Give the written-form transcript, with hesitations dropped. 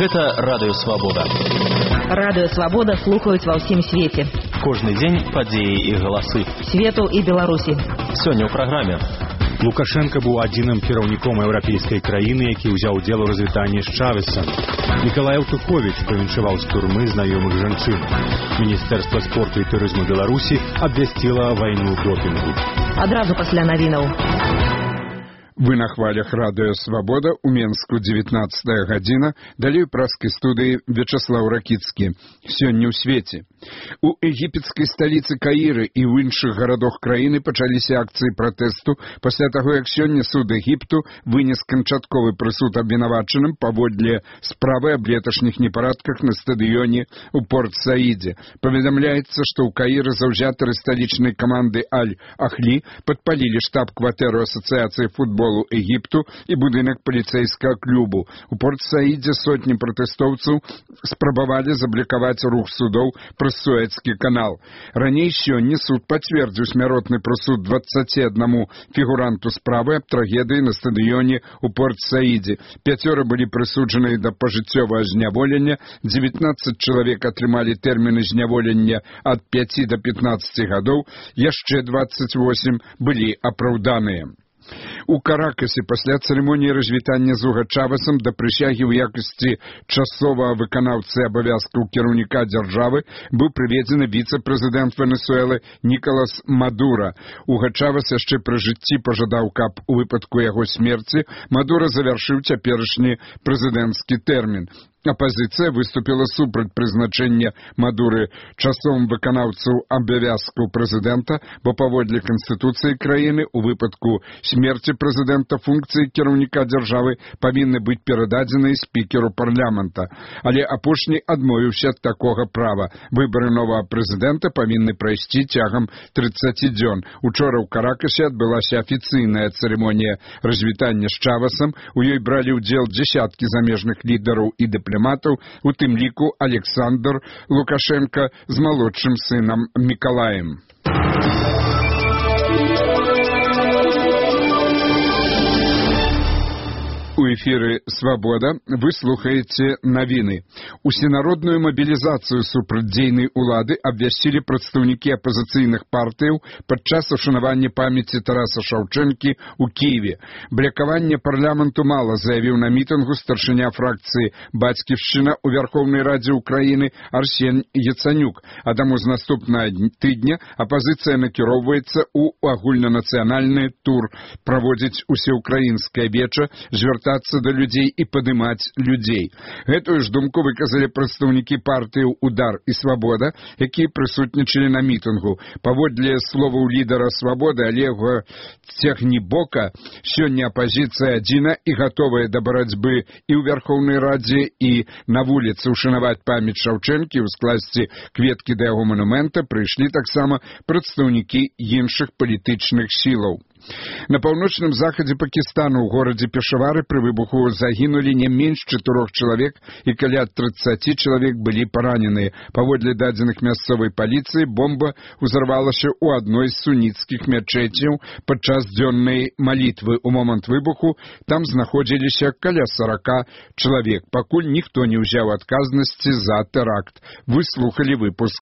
Гэта Радыё Свабода. Радыё Свабода слухаюць ва ўсім свеце. Кожны дзень падзеі і галасы. Свету і Беларусі. Сёння ў праграме. Лукашенко быў адзіным кіраўніком еўрапейскай краіны, які ўзяў удзел у развітанні з Чавесам. Мікалай Аўтуховіч павіншаваў з турмы знаёмых жанчын. Міністэрства спорту і турызму Беларусі абвясціла вайну допінгу. Адразу пасля навінаў. Вы на хвалях Радыё Свабода, у Менску 19 гадзіна, далей у праскай студыі Вячаслаў Ракіцкі. Сёння ў свеце. У егіпецкай сталіцы Каіры і ў іншых гарадах краіны пачаліся акцыі пратэсту пасля таго, як сёння суд Егіпту вынес канчатковы прысуд абвінавачаным паводле справы аб леташніх непарадках на стадыёне ў Порт-Саідзе. Паведамляецца, што ў Каіры заўзятары сталічнай каманды Аль-Ахлі падпалілі штаб-кватэру Асацыяцыі футболу Егіпту і будынак паліцэйскага клубу. У Порт-Саідзе сотні пратэстоўцаў спрабавалі заблакаваць рух судоў праз Суэцкі канал. Раней сёння суд пацвердзіў смяротны прысуд 21 фігуранту справы аб трагедыі на стадыёне ў Порт-Саідзе. 5 былі прысуджаныя да пажыццёвага зняволення, 19 чалавек атрымалі тэрміны зняволення ад 5 до 15 гадоў, яшчэ 28 былі апраўданыя. У Каракасе пасля цырымоніі развітання з Уга Чавесам да прысягі ў якасці часовага выканаўцы абавязкаў кіраўніка дзяржавы быў прыведзены віцэ-прэзідэнт Венесуэлы Нікалас Мадура. Уга Чавес яшчэ пры жыцці пажадаў, каб у выпадку яго смерці Мадура завяршыў цяперашні прэзідэнцкі тэрмін. Апазіцыя выступіла супраць прызначэння Мадуры часовым выканаўцаў абавязкаў прэзідэнта, бо паводле Канстытуцыі краіны у выпадку смерці прэзідэнта функцыі кіраўніка дзяржавы павінны быць перададзеныя спікеру парламента. Але апошні адмовіўся ад такога права. Выбары новага прэзідэнта павінны прайсці цягам 30 дзён. Учора ў Каракасе адбылася афіцыйная цырымонія развітання з Чавесам. У ёй бралі ўдзел дзесяткі замежных лідараў і дыпламатаў, у тым ліку Александр Лукашенко з малодшым сынам Мікалаем. У эфіры «Свабода» вы слухаеце навіны. Усенародную мабілізацыю супрацьдзейнай улады абвясцілі прадстаўнікі апазіцыйных партыяў падчас ушанавання памяці Тараса Шаўчэнкі ў Кіеве. Блякавання парламенту мала, заявіў на мітынгу старшыня фракцыі «Бацьківшчына» у Вярхоўнай Радзе Украіны Арсен Яцанюк. А таму з наступнага тыдня апазіцыя накіроўваецца ў агульнанацыянальны тур, праводзіць усеўкраінскае веча, звяртацца да людзей і падымаць людзей. Гэтую ж думку выказалі прадстаўнікі партыяў «Удар» і «Свабода», якія прысутнічалі на мітынгу. Паводле словаў лідара «Свабоды» Олега Цягнібока, сёння апазіцыя адзіна і гатовая да барацьбы і ў Вярхоўнай Радзе, і на вуліцы ушанаваць памяць Шаўчэнкі, у скласці кветкі да яго манумента прыйшлі таксама прадстаўнікі іншых палітычных сілаў. На паўночным захадзе Пакістану ў горадзе Пешавары пры выбуху загінулі не менш 4 чалавек і каля 30 чалавек былі параненыя. Паводле дадзеных мясцовай паліцыі, бомба ўзарвалася ў адной з суніцкіх мячэцяў падчас дзённай малітвы. У момант выбуху там знаходзіліся каля 40 чалавек. Пакуль ніхто не ўзяў адказнасці за тэракт. Вы слухалі выпуск